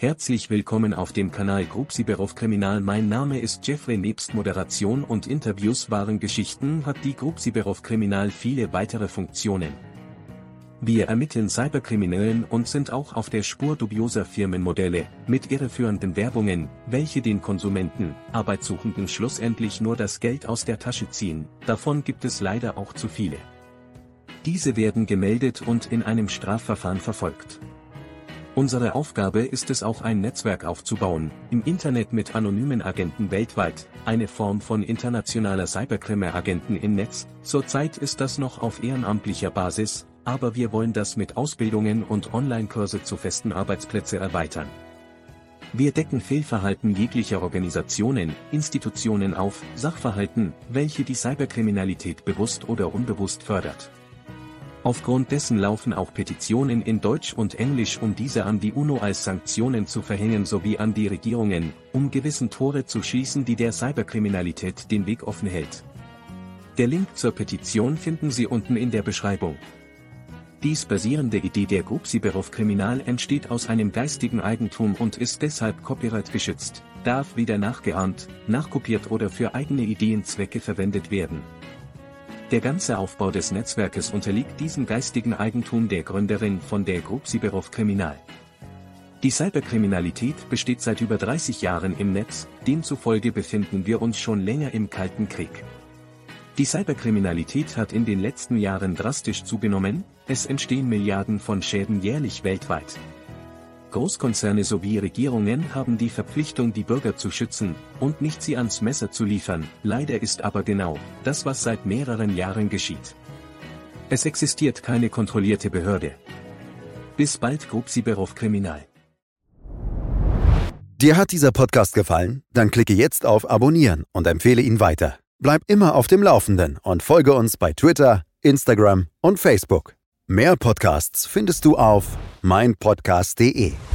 Herzlich willkommen auf dem Kanal Grubsiberov Kriminal. Mein Name ist Jeffrey. Nebst Moderation und Interviews wahren Geschichten hat die Grubsiberov Kriminal viele weitere Funktionen. Wir ermitteln Cyberkriminellen und sind auch auf der Spur dubioser Firmenmodelle, mit irreführenden Werbungen, welche den Konsumenten, Arbeitssuchenden schlussendlich nur das Geld aus der Tasche ziehen. Davon gibt es leider auch zu viele. Diese werden gemeldet und in einem Strafverfahren verfolgt. Unsere Aufgabe ist es auch, ein Netzwerk aufzubauen, im Internet mit anonymen Agenten weltweit, eine Form von internationaler Cyberkrimi-Agenten im Netz. Zurzeit ist das noch auf ehrenamtlicher Basis, aber wir wollen das mit Ausbildungen und Online-Kurse zu festen Arbeitsplätzen erweitern. Wir decken Fehlverhalten jeglicher Organisationen, Institutionen auf, Sachverhalten, welche die Cyberkriminalität bewusst oder unbewusst fördert. Aufgrund dessen laufen auch Petitionen in Deutsch und Englisch, um diese an die UNO als Sanktionen zu verhängen sowie an die Regierungen, um gewissen Tore zu schließen, die der Cyberkriminalität den Weg offen hält. Der Link zur Petition finden Sie unten in der Beschreibung. Dies basierende Idee der Grubsiberov Kriminal entsteht aus einem geistigen Eigentum und ist deshalb Copyright geschützt, darf weder nachgeahmt, nachkopiert oder für eigene Ideenzwecke verwendet werden. Der ganze Aufbau des Netzwerkes unterliegt diesem geistigen Eigentum der Gründerin von der Grubsiberov Kriminal. Die Cyberkriminalität besteht seit über 30 Jahren im Netz, demzufolge befinden wir uns schon länger im Kalten Krieg. Die Cyberkriminalität hat in den letzten Jahren drastisch zugenommen, es entstehen Milliarden von Schäden jährlich weltweit. Großkonzerne sowie Regierungen haben die Verpflichtung, die Bürger zu schützen, und nicht sie ans Messer zu liefern. Leider ist aber genau das, was seit mehreren Jahren geschieht. Es existiert keine kontrollierte Behörde. Bis bald, Grubsiberov Kriminal. Dir hat dieser Podcast gefallen? Dann klicke jetzt auf Abonnieren und empfehle ihn weiter. Bleib immer auf dem Laufenden und folge uns bei Twitter, Instagram und Facebook. Mehr Podcasts findest du auf meinpodcast.de.